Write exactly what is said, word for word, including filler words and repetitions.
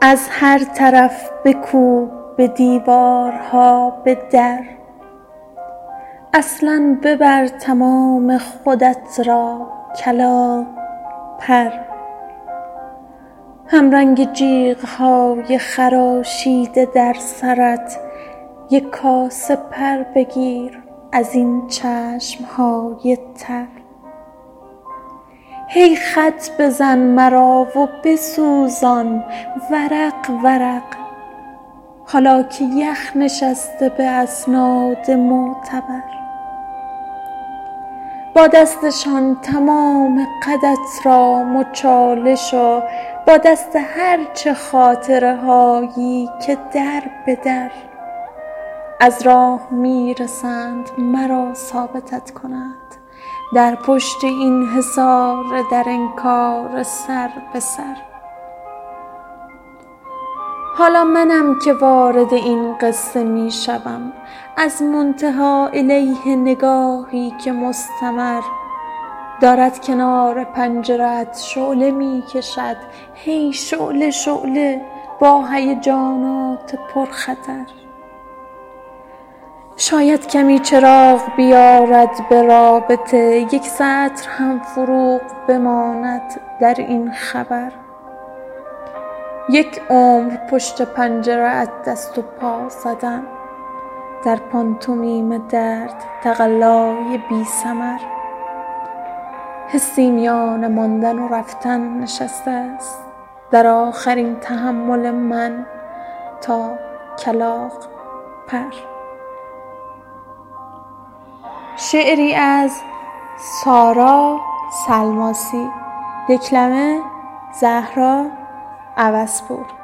از هر طرف بکوب به دیوارها به در، اصلا ببر تمام خودت را کلاغ پر. همرنگ جیغ‌های خراشیده در سرت، یک کاسه پر بگیر از این چشم‌های تر. هی خط بزن مرا و بسوزان ورق ورق، حالا که یخ نشسته به اسناد معتبر. با دستشان تمام قدت را مچالش و با دست هر چه خاطره هایی که در به در از راه می رسند مرا ثابتت کنند، در پشت این حصار در انکار سر به سر. حالا منم که وارد این قصه می شوم، از منتهی الیه نگاهی که مستمر دارد کنار پنجره‌ات شعله می کشد، هی شعله شعله با هیجانات پرخطر. شاید کمی چراغ بیارد به رابطه، یک سطر هم فروغ بماند در این خبر. یک عمر پشت پنجره‌ات دست و پا زدن، در پانتومیم درد تقلای بی ثمر. حسی میان ماندن و رفتن نشسته است در آخرین تحمل من تا کلاغ پر. شعری از سارا سلماسی، دکلمه زهرا عوضپور.